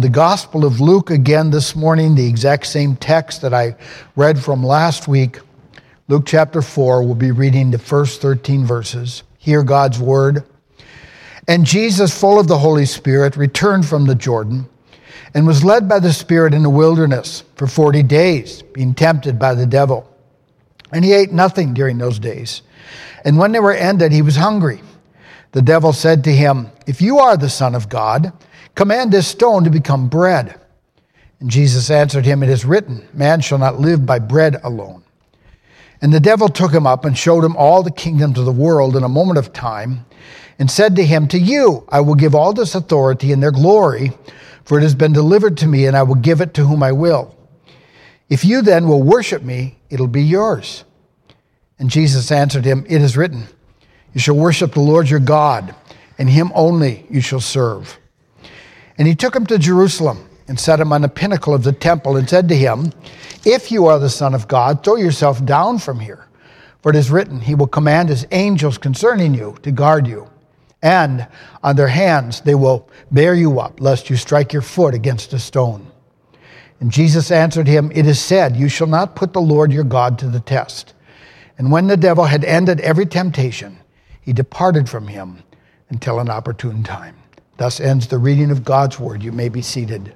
the Gospel of Luke again this morning, the exact same text that I read from last week. Luke chapter 4, we'll be reading the first 13 verses. Hear God's word. And Jesus, full of the Holy Spirit, returned from the Jordan and was led by the Spirit in the wilderness for 40 days, being tempted by the devil. And he ate nothing during those days. And when they were ended, he was hungry. The devil said to him, "If you are the Son of God, command this stone to become bread." And Jesus answered him, "It is written, man shall not live by bread alone." And the devil took him up and showed him all the kingdoms of the world in a moment of time, and said to him, "To you I will give all this authority and their glory, for it has been delivered to me, and I will give it to whom I will. If you then will worship me, it'll be yours." And Jesus answered him, "It is written, you shall worship the Lord your God, and him only you shall serve." And he took him to Jerusalem and set him on the pinnacle of the temple and said to him, "If you are the Son of God, throw yourself down from here. For it is written, he will command his angels concerning you to guard you. And on their hands they will bear you up, lest you strike your foot against a stone." And Jesus answered him, "It is said, you shall not put the Lord your God to the test." And when the devil had ended every temptation, he departed from him until an opportune time. Thus ends the reading of God's word. You may be seated.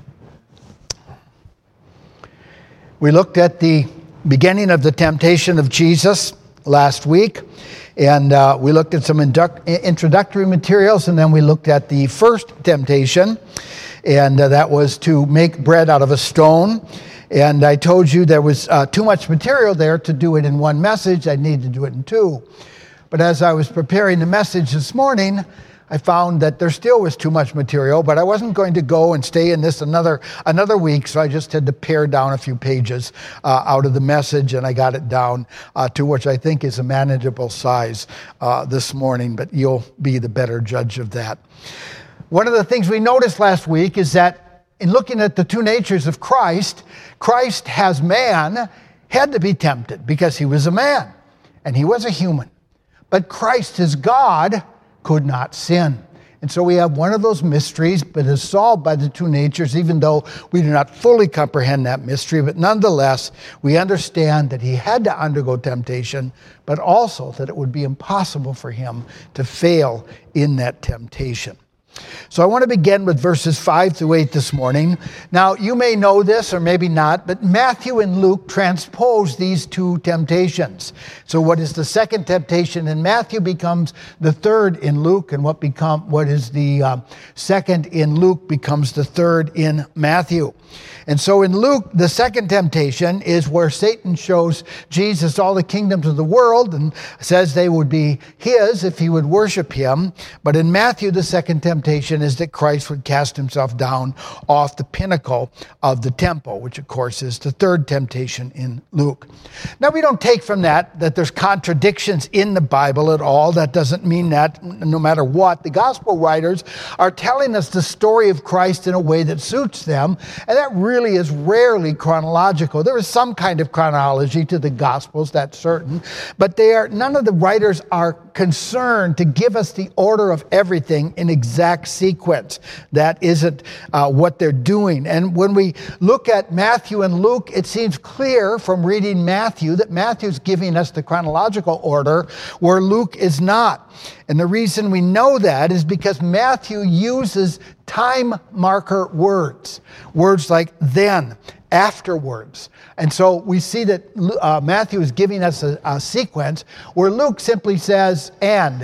We looked at the beginning of the temptation of Jesus last week, and we looked at some introductory materials, and then we looked at the first temptation, and that was to make bread out of a stone. And I told you there was too much material there to do it in one message. I needed to do it in two. But as I was preparing the message this morning, I found that there still was too much material, but I wasn't going to go and stay in this another week, so I just had to pare down a few pages out of the message, and I got it down to which I think is a manageable size this morning, but you'll be the better judge of that. One of the things we noticed last week is that in looking at the two natures of Christ, Christ as man had to be tempted because he was a man and he was a human. But Christ as God could not sin. And so we have one of those mysteries, but is solved by the two natures, even though we do not fully comprehend that mystery. But nonetheless, we understand that he had to undergo temptation, but also that it would be impossible for him to fail in that temptation. So I want to begin with verses 5 through 8 this morning. Now, you may know this or maybe not, but Matthew and Luke transpose these two temptations. So what is the second temptation in Matthew becomes the third in Luke, and what is the second in Luke becomes the third in Matthew. And so in Luke, the second temptation is where Satan shows Jesus all the kingdoms of the world and says they would be his if he would worship him. But in Matthew, the second temptation is that Christ would cast himself down off the pinnacle of the temple, which of course is the third temptation in Luke. Now we don't take from that there's contradictions in the Bible at all. That doesn't mean that no matter what, the gospel writers are telling us the story of Christ in a way that suits them, and that really is rarely chronological. There is some kind of chronology to the Gospels, that's certain, but none of the writers are concerned to give us the order of everything in exact sequence. That isn't what they're doing. And when we look at Matthew and Luke, it seems clear from reading Matthew that Matthew's giving us the chronological order where Luke is not. And the reason we know that is because Matthew uses time marker words like then, afterwards. And so we see that Matthew is giving us a sequence where Luke simply says and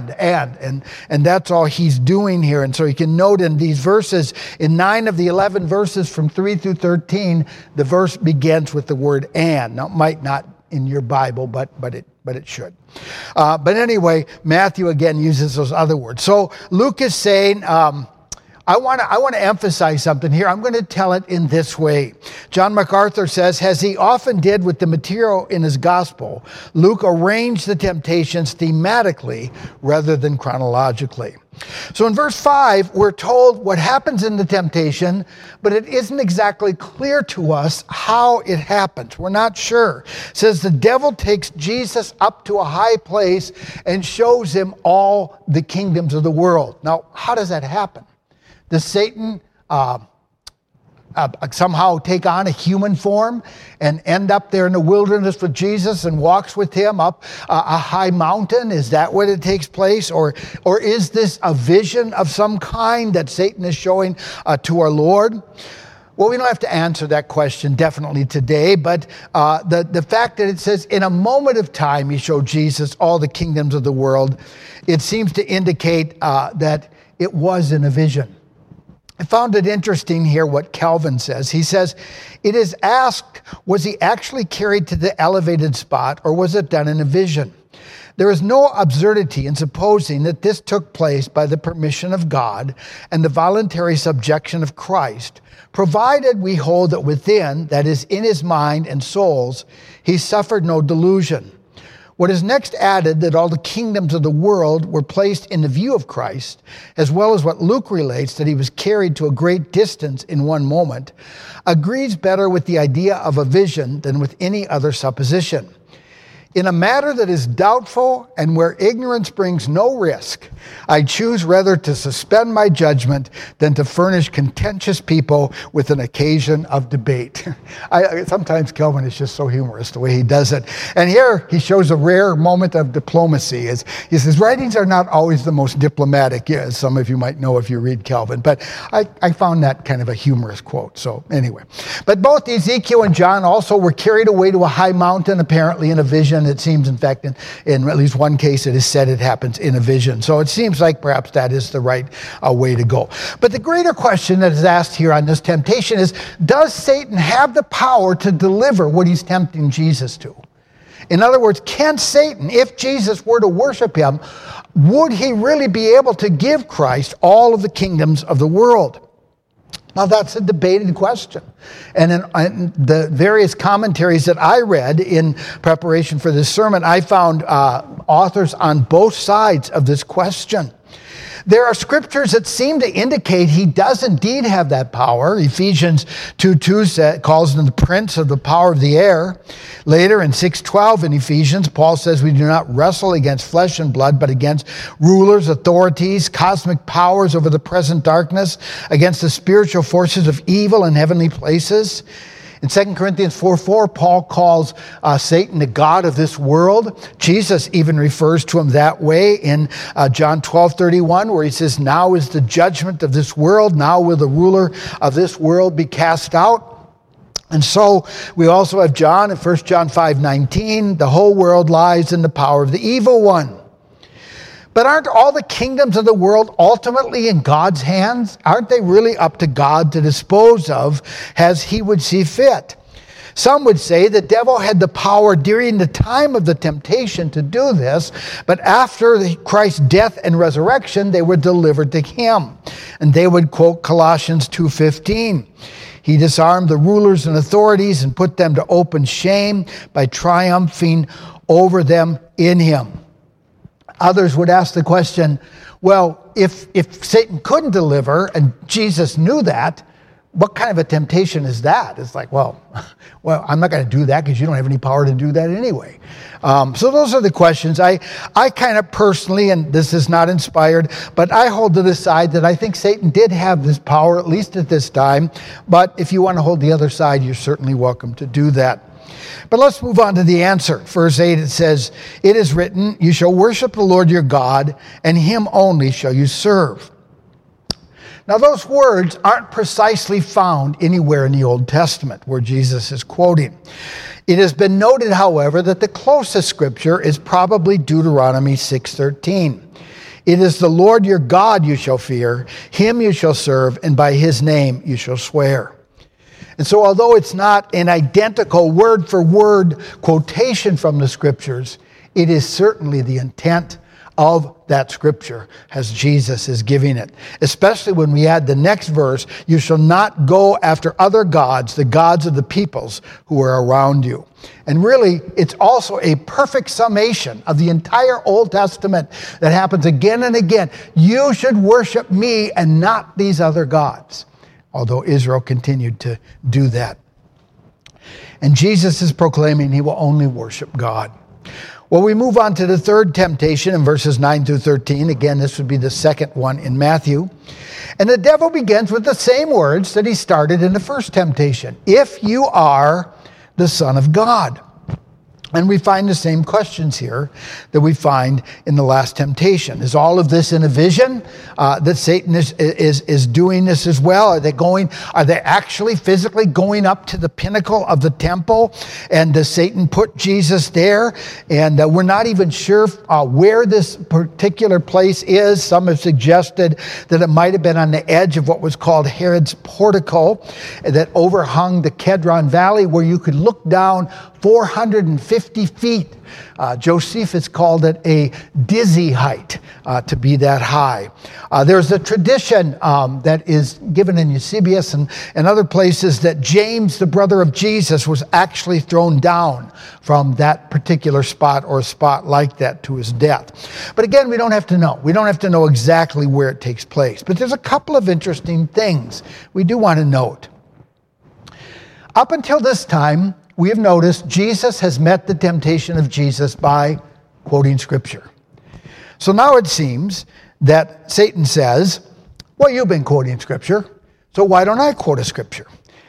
that's all he's doing here. And so you can note in these verses, in 9 of the 11 verses from 3 through 13, the verse begins with the word and. Now, it might not in your Bible, but it should. But anyway, Matthew again uses those other words. So Luke is saying, I want to emphasize something here. I'm going to tell it in this way. John MacArthur says, as he often did with the material in his gospel, Luke arranged the temptations thematically rather than chronologically. So in verse 5, we're told what happens in the temptation, but it isn't exactly clear to us how it happens. We're not sure. It says the devil takes Jesus up to a high place and shows him all the kingdoms of the world. Now, how does that happen? Does Satan somehow take on a human form and end up there in the wilderness with Jesus and walks with him up a high mountain? Is that where it takes place? Or is this a vision of some kind that Satan is showing to our Lord? Well, we don't have to answer that question definitely today, but the fact that it says, in a moment of time, he showed Jesus all the kingdoms of the world, it seems to indicate that it was in a vision. I found it interesting here what Calvin says. He says, it is asked, was he actually carried to the elevated spot, or was it done in a vision? There is no absurdity in supposing that this took place by the permission of God and the voluntary subjection of Christ, provided we hold that within, that is, in his mind and souls, he suffered no delusion. What is next added, that all the kingdoms of the world were placed in the view of Christ, as well as what Luke relates, that he was carried to a great distance in one moment, agrees better with the idea of a vision than with any other supposition. In a matter that is doubtful and where ignorance brings no risk, I choose rather to suspend my judgment than to furnish contentious people with an occasion of debate. Sometimes Calvin is just so humorous the way he does it. And here he shows a rare moment of diplomacy. His writings are not always the most diplomatic, as some of you might know if you read Calvin, but I found that kind of a humorous quote. So anyway, but both Ezekiel and John also were carried away to a high mountain, apparently in a vision. It seems, in fact, in at least one case, it is said it happens in a vision. So it seems like perhaps that is the right way to go. But the greater question that is asked here on this temptation is, does Satan have the power to deliver what he's tempting Jesus to? In other words, can Satan, if Jesus were to worship him, would he really be able to give Christ all of the kingdoms of the world? Now, that's a debated question. And in the various commentaries that I read in preparation for this sermon, I found authors on both sides of this question. There are scriptures that seem to indicate he does indeed have that power. Ephesians 2:2 calls him the prince of the power of the air. Later in 6:12 in Ephesians, Paul says we do not wrestle against flesh and blood, but against rulers, authorities, cosmic powers over the present darkness, against the spiritual forces of evil in heavenly places. In 2 Corinthians 4:4, Paul calls Satan the god of this world. Jesus even refers to him that way in John 12:31, where he says, now is the judgment of this world. Now will the ruler of this world be cast out. And so we also have John in 1 John 5:19, the whole world lies in the power of the evil one. But aren't all the kingdoms of the world ultimately in God's hands? Aren't they really up to God to dispose of as he would see fit? Some would say the devil had the power during the time of the temptation to do this, but after Christ's death and resurrection, they were delivered to him. And they would quote Colossians 2:15. He disarmed the rulers and authorities and put them to open shame by triumphing over them in him. Others would ask the question, well, if Satan couldn't deliver and Jesus knew that, what kind of a temptation is that? It's like, well, I'm not going to do that because you don't have any power to do that anyway. So those are the questions. I kind of personally, and this is not inspired, but I hold to the side that I think Satan did have this power, at least at this time. But if you want to hold the other side, you're certainly welcome to do that. But let's move on to the answer. Verse 8, it says, it is written, you shall worship the Lord your God, and him only shall you serve. Now, those words aren't precisely found anywhere in the Old Testament where Jesus is quoting. It has been noted, however, that the closest scripture is probably Deuteronomy 6:13. It is the Lord your God you shall fear, him you shall serve, and by his name you shall swear. And so although it's not an identical word-for-word quotation from the scriptures, it is certainly the intent of that scripture as Jesus is giving it. Especially when we add the next verse, you shall not go after other gods, the gods of the peoples who are around you. And really, it's also a perfect summation of the entire Old Testament that happens again and again. You should worship me and not these other gods. Although Israel continued to do that. And Jesus is proclaiming he will only worship God. Well, we move on to the third temptation in verses 9 through 13. Again, this would be the second one in Matthew. And the devil begins with the same words that he started in the first temptation. If you are the Son of God. And we find the same questions here that we find in the last temptation. Is all of this in a vision that Satan is doing this as well? Are they actually physically going up to the pinnacle of the temple? And does Satan put Jesus there? And we're not even sure where this particular place is. Some have suggested that it might have been on the edge of what was called Herod's portico that overhung the Kedron Valley, where you could look down 450 feet. Josephus called it a dizzy height to be that high. There's a tradition that is given in Eusebius and other places that James, the brother of Jesus, was actually thrown down from that particular spot or a spot like that to his death. But again, we don't have to know. We don't have to know exactly where it takes place. But there's a couple of interesting things we do want to note. Up until this time, we have noticed Jesus has met the temptation of Jesus by quoting Scripture. So now it seems that Satan says, well, you've been quoting Scripture, so why don't I quote a Scripture?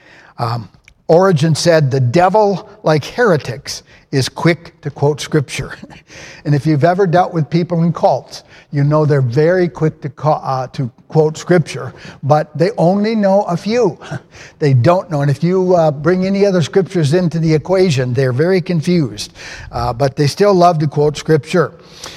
Origen said, the devil, like heretics, is quick to quote Scripture. And if you've ever dealt with people in cults, you know they're very quick to quote Scripture, but they only know a few. They don't know. And if you bring any other Scriptures into the equation, they're very confused. But they still love to quote Scripture.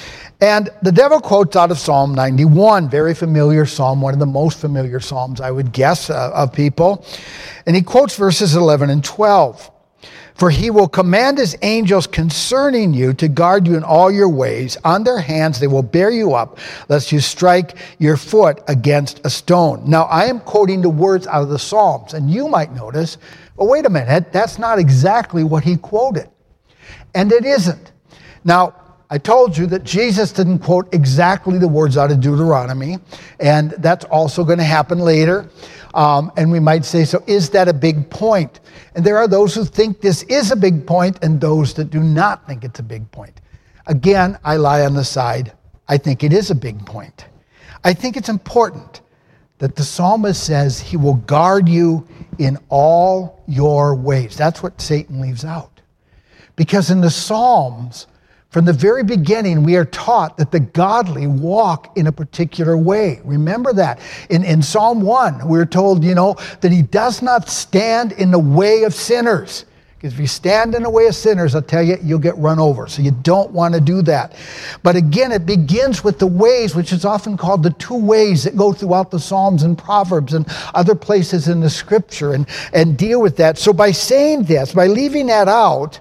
And the devil quotes out of Psalm 91, very familiar psalm, one of the most familiar psalms, I would guess, of people. And he quotes verses 11 and 12. For he will command his angels concerning you to guard you in all your ways. On their hands they will bear you up, lest you strike your foot against a stone. Now, I am quoting the words out of the Psalms, and you might notice, well, wait a minute, that's not exactly what he quoted. And it isn't. Now, I told you that Jesus didn't quote exactly the words out of Deuteronomy, and that's also going to happen later. And we might say, so is that a big point? And there are those who think this is a big point and those that do not think it's a big point. Again, I lie on the side. I think it is a big point. I think it's important that the psalmist says he will guard you in all your ways. That's what Satan leaves out. Because in the Psalms, from the very beginning, we are taught that the godly walk in a particular way. Remember that. In Psalm 1, we're told, that he does not stand in the way of sinners. Because if you stand in the way of sinners, I'll tell you, you'll get run over. So you don't want to do that. But again, it begins with the ways, which is often called the two ways that go throughout the Psalms and Proverbs and other places in the Scripture and deal with that. So by saying this, by leaving that out,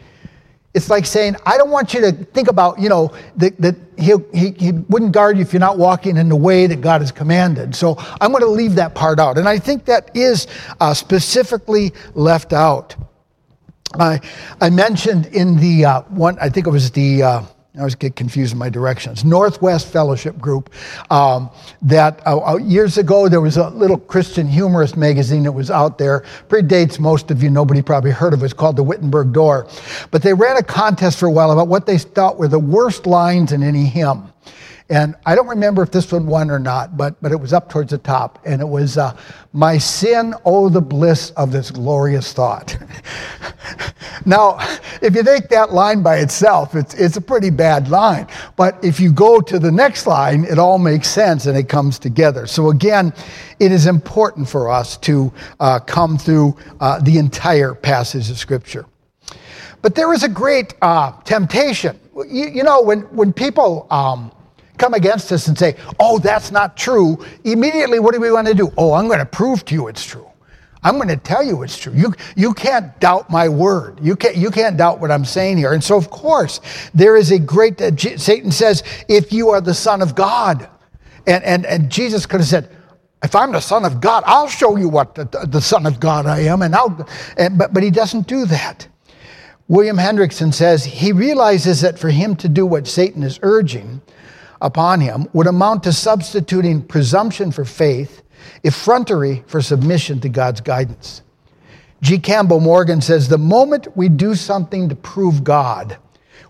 it's like saying, I don't want you to think about, that he wouldn't guard you if you're not walking in the way that God has commanded. So I'm going to leave that part out. And I think that is specifically left out. I mentioned in the one, I think it was the, I always get confused in my directions, Northwest Fellowship Group, that years ago there was a little Christian humorist magazine that was out there, predates most of you, nobody probably heard of it. It's called the Wittenberg Door. But they ran a contest for a while about what they thought were the worst lines in any hymn. And I don't remember if this one won or not, but it was up towards the top. And it was, my sin, oh, the bliss of this glorious thought. Now, if you take that line by itself, it's a pretty bad line. But if you go to the next line, it all makes sense and it comes together. So again, it is important for us to come through the entire passage of Scripture. But there is a great temptation. When people come against us and say, oh, that's not true, immediately what do we want to do? Oh, I'm going to prove to you it's true. I'm going to tell you it's true. You can't doubt my word. You can't doubt what I'm saying here. And so, of course, there is a great, Satan says, if you are the Son of God. And Jesus could have said, if I'm the Son of God, I'll show you what the Son of God I am. But he doesn't do that. William Hendrickson says, he realizes that for him to do what Satan is urging upon him would amount to substituting presumption for faith, effrontery for submission to God's guidance. G. Campbell Morgan says, the moment we do something to prove God,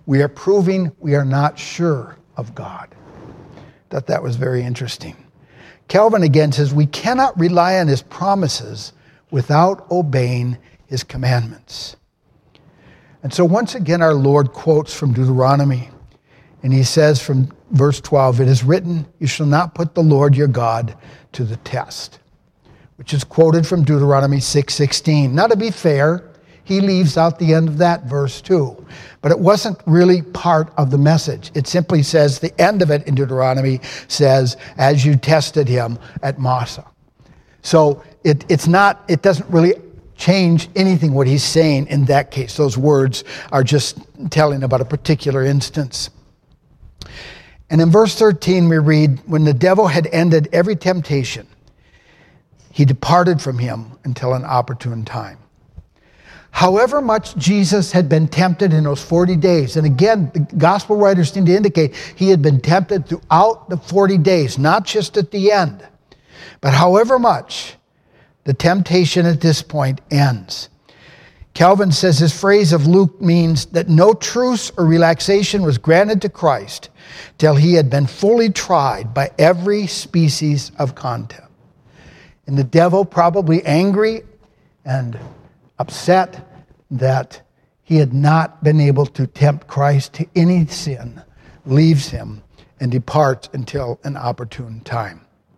we are proving we are not sure of God. Thought that was very interesting. Calvin again says, we cannot rely on his promises without obeying his commandments. And so once again, our Lord quotes from Deuteronomy. And he says from verse 12, it is written, you shall not put the Lord your God to the test, which is quoted from Deuteronomy 6:16. Now, to be fair, he leaves out the end of that verse too. But it wasn't really part of the message. It simply says, the end of it in Deuteronomy says, as you tested him at Massah. So it doesn't really change anything what he's saying in that case. Those words are just telling about a particular instance. And in verse 13 we read, when the devil had ended every temptation, he departed from him until an opportune time. However much Jesus had been tempted in those 40 days, and again, the gospel writers seem to indicate he had been tempted throughout the 40 days, not just at the end. But however much, the temptation at this point ends. Calvin says his phrase of Luke means that no truce or relaxation was granted to Christ till he had been fully tried by every species of contempt. And the devil, probably angry and upset that he had not been able to tempt Christ to any sin, leaves him and departs until an opportune time.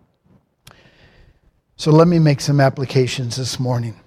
So let me make some applications this morning.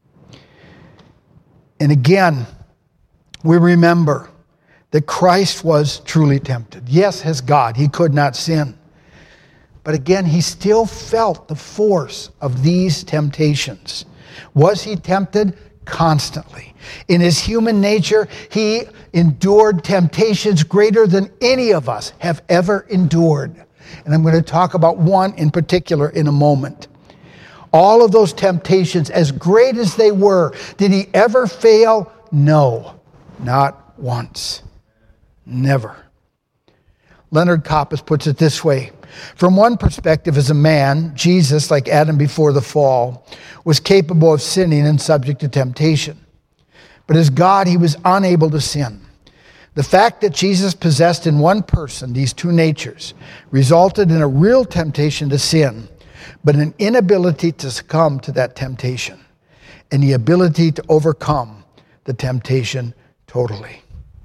And again, we remember that Christ was truly tempted. Yes, as God, he could not sin. But again, he still felt the force of these temptations. Was he tempted? Constantly. In his human nature, he endured temptations greater than any of us have ever endured. And I'm going to talk about one in particular in a moment. All of those temptations, as great as they were, did he ever fail? No, not once. Never. Leonard Coppas puts it this way. From one perspective, as a man, Jesus, like Adam before the fall, was capable of sinning and subject to temptation. But as God, he was unable to sin. The fact that Jesus possessed in one person these two natures resulted in a real temptation to sin, but an inability to succumb to that temptation and the ability to overcome the temptation totally.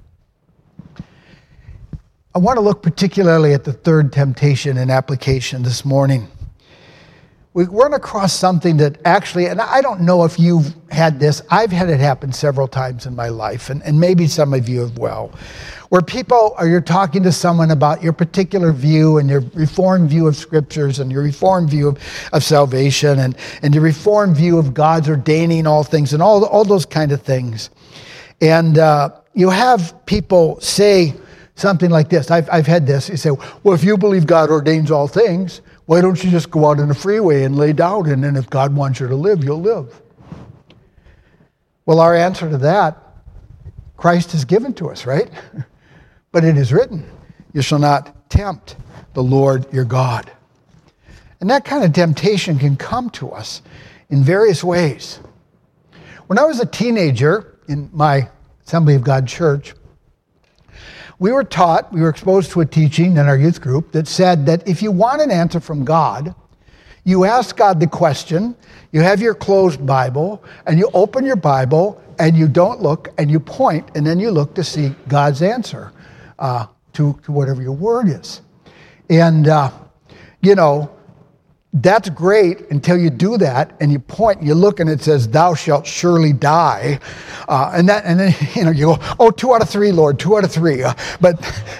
I want to look particularly at the third temptation in application this morning. We run across something that actually, and I don't know if you've had this, I've had it happen several times in my life, and maybe some of you have well, where you're talking to someone about your particular view and your Reformed view of Scriptures and your Reformed view of salvation and your Reformed view of God's ordaining all things and all those kind of things. And you have people say something like this. I've had this. You say, well, if you believe God ordains all things, why don't you just go out on the freeway and lay down, and then if God wants you to live, you'll live? Well, our answer to that, Christ has given to us, right? But it is written, you shall not tempt the Lord your God. And that kind of temptation can come to us in various ways. When I was a teenager in my Assembly of God church, we were exposed to a teaching in our youth group that said that if you want an answer from God, you ask God the question, you have your closed Bible, and you open your Bible, and you don't look, and you point, and then you look to see God's answer to whatever your word is. And, that's great until you do that, and you point, and you look, and it says, thou shalt surely die. And then you go, 2 out of 3, Lord, 2 out of 3. But,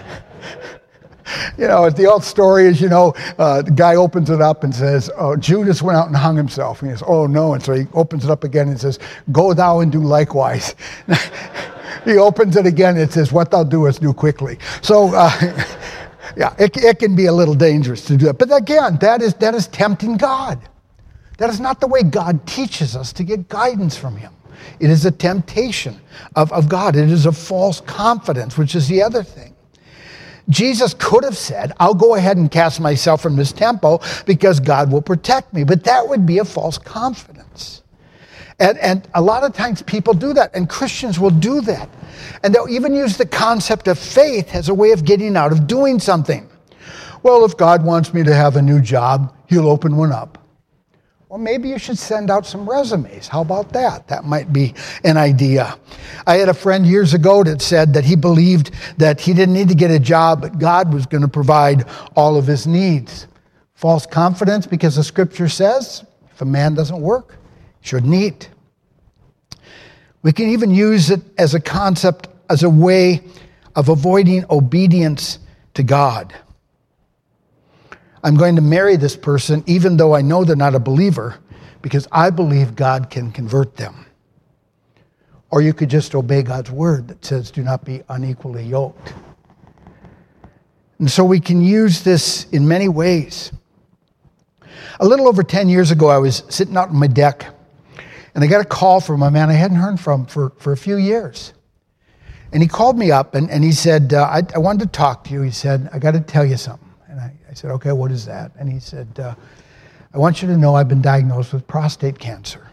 the old story is, the guy opens it up and says, Judas went out and hung himself. And he says, oh, no. And so he opens it up again and says, go thou and do likewise. He opens it again and it says, what thou doest, do quickly. So, yeah, it can be a little dangerous to do that. But again, that is tempting God. That is not the way God teaches us to get guidance from him. It is a temptation of God. It is a false confidence, which is the other thing. Jesus could have said, I'll go ahead and cast myself from this temple because God will protect me. But that would be a false confidence. And a lot of times people do that, and Christians will do that. And they'll even use the concept of faith as a way of getting out of doing something. Well, if God wants me to have a new job, he'll open one up. Well, maybe you should send out some resumes. How about that? That might be an idea. I had a friend years ago that said that he believed that he didn't need to get a job, but God was going to provide all of his needs. False confidence, because the scripture says, if a man doesn't work, he shouldn't eat. We can even use it as a concept, as a way of avoiding obedience to God. I'm going to marry this person even though I know they're not a believer because I believe God can convert them. Or you could just obey God's word that says do not be unequally yoked. And so we can use this in many ways. A little over 10 years ago, I was sitting out on my deck and I got a call from a man I hadn't heard from for a few years. And he called me up and he said, I wanted to talk to you. He said, I got to tell you something. And I said, okay, what is that? And he said, I want you to know I've been diagnosed with prostate cancer.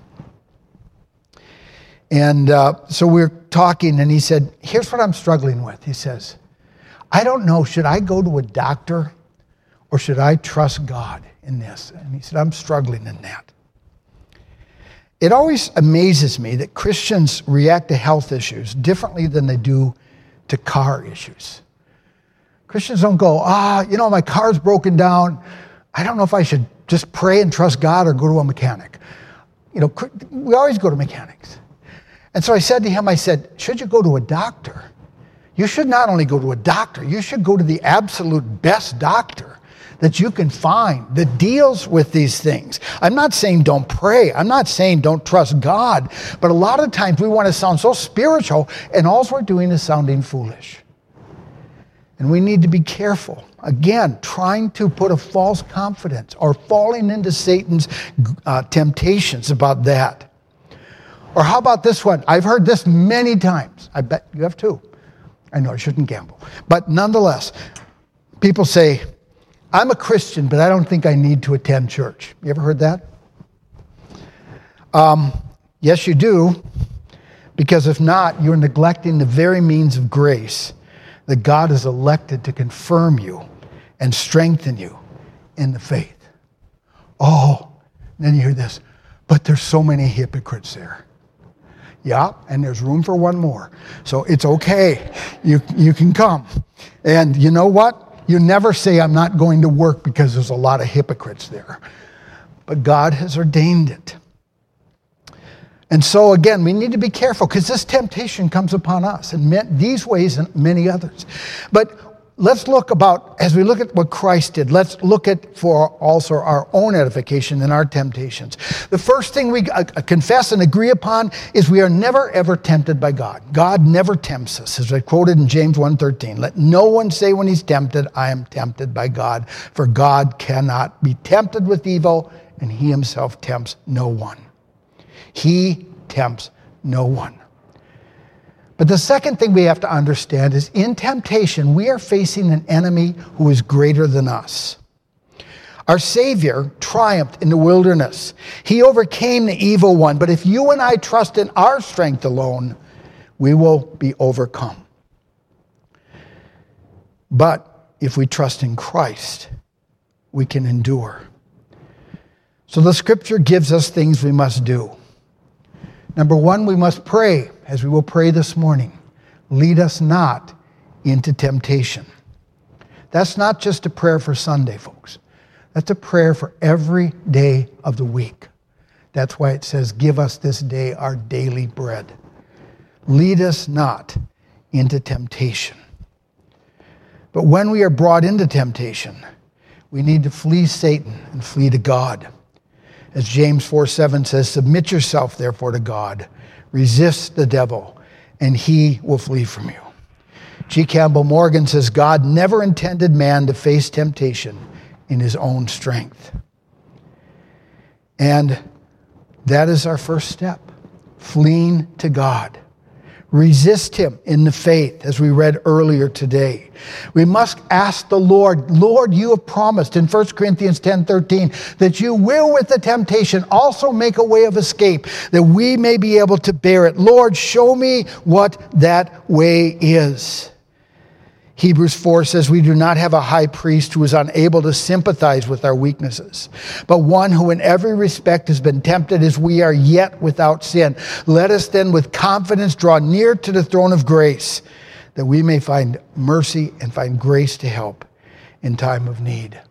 And so we're talking, and he said, here's what I'm struggling with. He says, I don't know, should I go to a doctor or should I trust God in this? And he said, I'm struggling in that. It always amazes me that Christians react to health issues differently than they do to car issues. Christians don't go, my car's broken down. I don't know if I should just pray and trust God or go to a mechanic. We always go to mechanics. And so I said to him, I said, should you go to a doctor? You should not only go to a doctor, you should go to the absolute best doctor that you can find that deals with these things. I'm not saying don't pray. I'm not saying don't trust God. But a lot of times we want to sound so spiritual, and all we're doing is sounding foolish. And we need to be careful. Again, trying to put a false confidence or falling into Satan's temptations about that. Or how about this one? I've heard this many times. I bet you have too. I know I shouldn't gamble. But nonetheless, people say, I'm a Christian, but I don't think I need to attend church. You ever heard that? Yes, you do. Because if not, you're neglecting the very means of grace that God has elected to confirm you and strengthen you in the faith. Oh, then you hear this, but there's so many hypocrites there. Yeah, and there's room for one more. So it's okay. You can come. And you know what? You never say, I'm not going to work because there's a lot of hypocrites there. But God has ordained it. And so again, we need to be careful because this temptation comes upon us in these ways and many others. But let's look as we look at what Christ did, let's look at for also our own edification and our temptations. The first thing we confess and agree upon is we are never ever tempted by God. God never tempts us, as I quoted in James 1:13. Let no one say when he's tempted, I am tempted by God, for God cannot be tempted with evil, and he himself tempts no one. He tempts no one. But the second thing we have to understand is in temptation, we are facing an enemy who is greater than us. Our Savior triumphed in the wilderness. He overcame the evil one. But if you and I trust in our strength alone, we will be overcome. But if we trust in Christ, we can endure. So the scripture gives us things we must do. Number one, we must pray, as we will pray this morning. Lead us not into temptation. That's not just a prayer for Sunday, folks. That's a prayer for every day of the week. That's why it says, give us this day our daily bread. Lead us not into temptation. But when we are brought into temptation, we need to flee Satan and flee to God. As James 4:7 says, submit yourself therefore to God. Resist the devil, and he will flee from you. G. Campbell Morgan says, God never intended man to face temptation in his own strength. And that is our first step, fleeing to God. Resist him in the faith, as we read earlier today. We must ask the Lord, Lord, you have promised in 1 Corinthians 10:13 that you will with the temptation also make a way of escape, that we may be able to bear it. Lord, show me what that way is. Hebrews 4 says, we do not have a high priest who is unable to sympathize with our weaknesses, but one who in every respect has been tempted as we are, yet without sin. Let us then with confidence draw near to the throne of grace, that we may find mercy and find grace to help in time of need.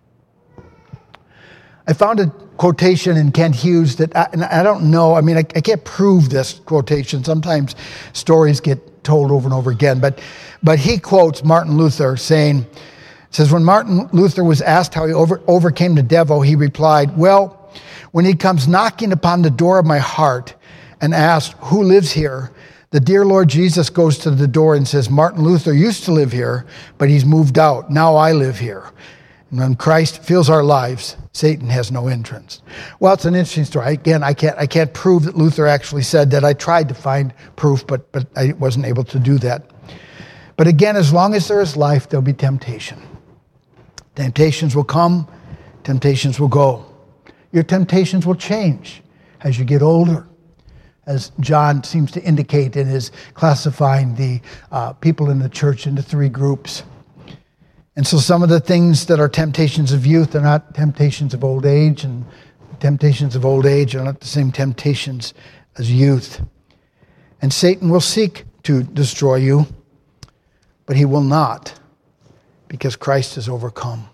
I found a quotation in Kent Hughes that, I don't know, I can't prove this quotation. Sometimes stories get told over and over again, but he quotes Martin Luther saying, says, when Martin Luther was asked how he overcame the devil, he replied, well, when he comes knocking upon the door of my heart and asks, who lives here? The dear Lord Jesus goes to the door and says, Martin Luther used to live here, but he's moved out. Now I live here. And when Christ fills our lives, Satan has no entrance. Well, it's an interesting story. Again, I can't prove that Luther actually said that. I tried to find proof, but I wasn't able to do that. But again, as long as there is life, there'll be temptation. Temptations will come, temptations will go. Your temptations will change as you get older, as John seems to indicate in his classifying the people in the church into three groups. And so some of the things that are temptations of youth are not temptations of old age, and temptations of old age are not the same temptations as youth. And Satan will seek to destroy you, but he will not, because Christ has overcome.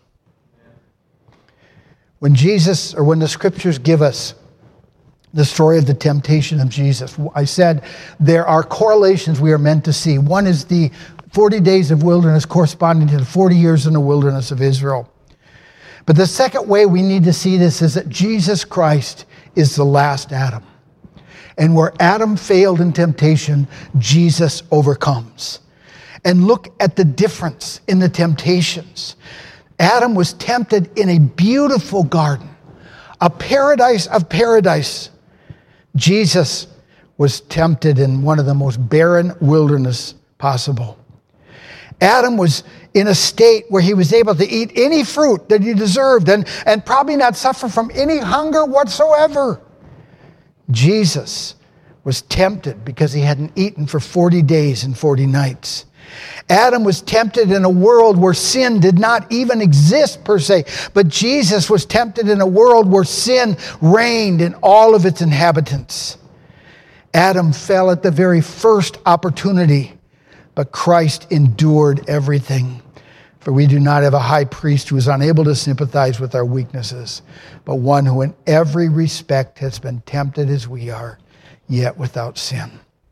When the scriptures give us the story of the temptation of Jesus, I said there are correlations we are meant to see. One is the 40 days of wilderness corresponding to the 40 years in the wilderness of Israel. But the second way we need to see this is that Jesus Christ is the last Adam. And where Adam failed in temptation, Jesus overcomes. And look at the difference in the temptations. Adam was tempted in a beautiful garden, a paradise of paradise. Jesus was tempted in one of the most barren wilderness possible. Adam was in a state where he was able to eat any fruit that he deserved and probably not suffer from any hunger whatsoever. Jesus was tempted because he hadn't eaten for 40 days and 40 nights. Adam was tempted in a world where sin did not even exist per se, but Jesus was tempted in a world where sin reigned in all of its inhabitants. Adam fell at the very first opportunity, but Christ endured everything. For we do not have a high priest who is unable to sympathize with our weaknesses, but one who in every respect has been tempted as we are, yet without sin.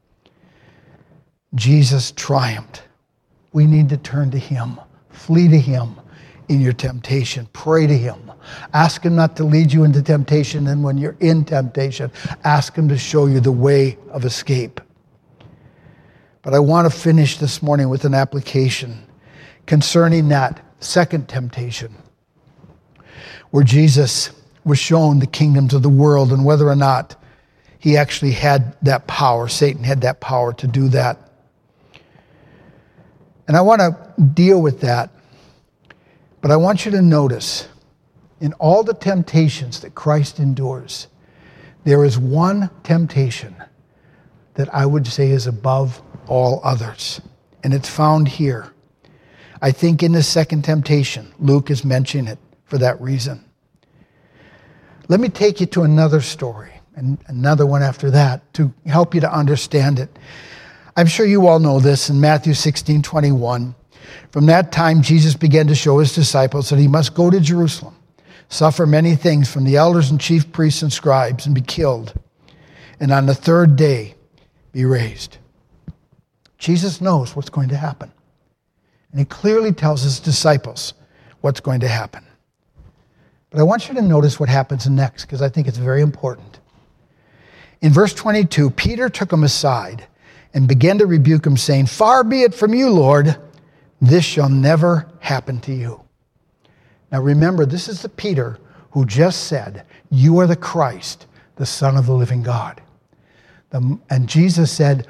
Jesus triumphed. We need to turn to him. Flee to him in your temptation. Pray to him. Ask him not to lead you into temptation, and when you're in temptation, ask him to show you the way of escape. But I want to finish this morning with an application concerning that second temptation, where Jesus was shown the kingdoms of the world and whether or not he actually had that power. Satan had that power to do that. And I want to deal with that, but I want you to notice in all the temptations that Christ endures, there is one temptation that I would say is above all others. And it's found here. I think in the second temptation, Luke is mentioning it for that reason. Let me take you to another story, and another one after that, to help you to understand it. I'm sure you all know this in Matthew 16:21. From that time, Jesus began to show his disciples that he must go to Jerusalem, suffer many things from the elders and chief priests and scribes, and be killed, and on the third day be raised. Jesus knows what's going to happen. And he clearly tells his disciples what's going to happen. But I want you to notice what happens next, because I think it's very important. In verse 22, Peter took him aside and began to rebuke him, saying, "Far be it from you, Lord, this shall never happen to you." Now remember, this is the Peter who just said, "You are the Christ, the Son of the living God." And Jesus said,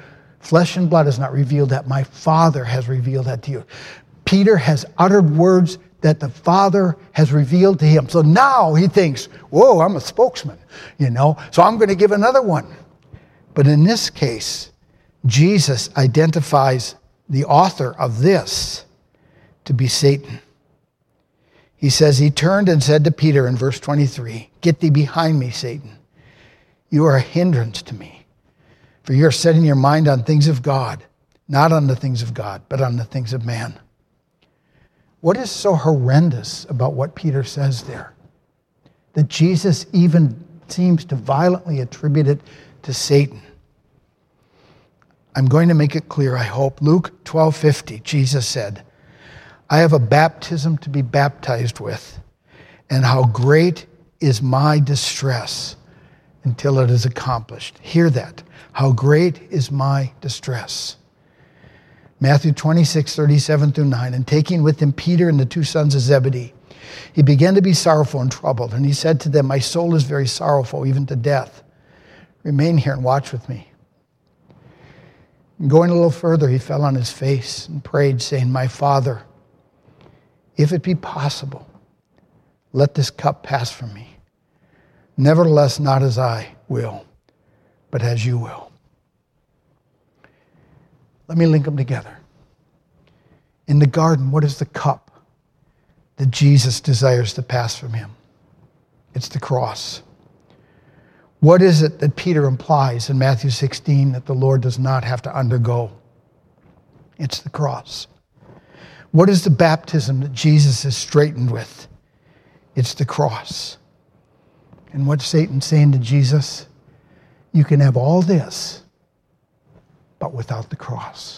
Flesh and blood has not revealed that. My Father has revealed that to you. Peter has uttered words that the Father has revealed to him. So now he thinks, whoa, I'm a spokesman, so I'm going to give another one. But in this case, Jesus identifies the author of this to be Satan. He says, he turned and said to Peter in verse 23, "Get thee behind me, Satan. You are a hindrance to me, for you are setting your mind on things of God, not on the things of God, but on the things of man." What is so horrendous about what Peter says there? That Jesus even seems to violently attribute it to Satan. I'm going to make it clear, I hope. Luke 12:50, Jesus said, "I have a baptism to be baptized with, and how great is my distress until it is accomplished." Hear that. How great is my distress. Matthew 26:37-9, "And taking with him Peter and the two sons of Zebedee, he began to be sorrowful and troubled. And he said to them, 'My soul is very sorrowful, even to death. Remain here and watch with me.' And going a little further, he fell on his face and prayed, saying, 'My Father, if it be possible, let this cup pass from me. Nevertheless, not as I will, but as you will.'" Let me link them together. In the garden, what is the cup that Jesus desires to pass from him? It's the cross. What is it that Peter implies in Matthew 16 that the Lord does not have to undergo? It's the cross. What is the baptism that Jesus is straitened with? It's the cross. And what's Satan saying to Jesus? You can have all this, but without the cross.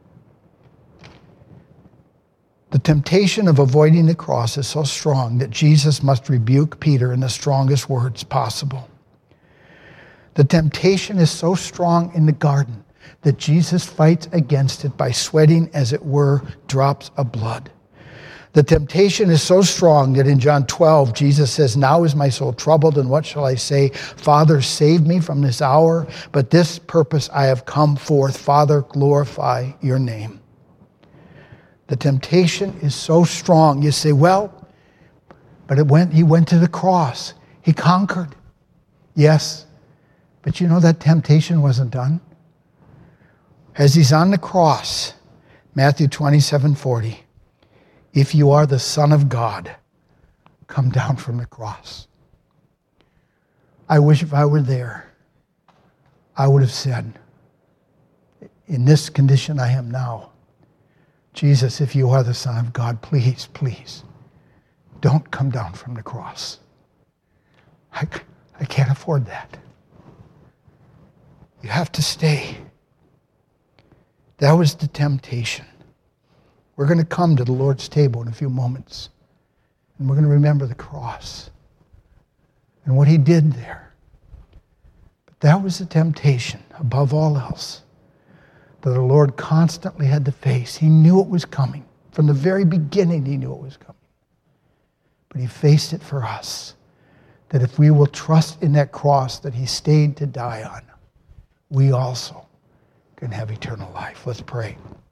The temptation of avoiding the cross is so strong that Jesus must rebuke Peter in the strongest words possible. The temptation is so strong in the garden that Jesus fights against it by sweating, as it were, drops of blood. The temptation is so strong that in John 12, Jesus says, "Now is my soul troubled, and what shall I say? Father, save me from this hour. But this purpose I have come forth. Father, glorify your name." The temptation is so strong. You say, well, but he went to the cross. He conquered. Yes, but that temptation wasn't done. As he's on the cross, Matthew 27:40, "If you are the Son of God, come down from the cross." I wish if I were there, I would have said, in this condition I am now, "Jesus, if you are the Son of God, please, please, don't come down from the cross. I can't afford that. You have to stay." That was the temptation. We're going to come to the Lord's table in a few moments, and we're going to remember the cross and what he did there. But that was the temptation, above all else, that the Lord constantly had to face. He knew it was coming. From the very beginning, he knew it was coming. But he faced it for us, that if we will trust in that cross that he stayed to die on, we also can have eternal life. Let's pray.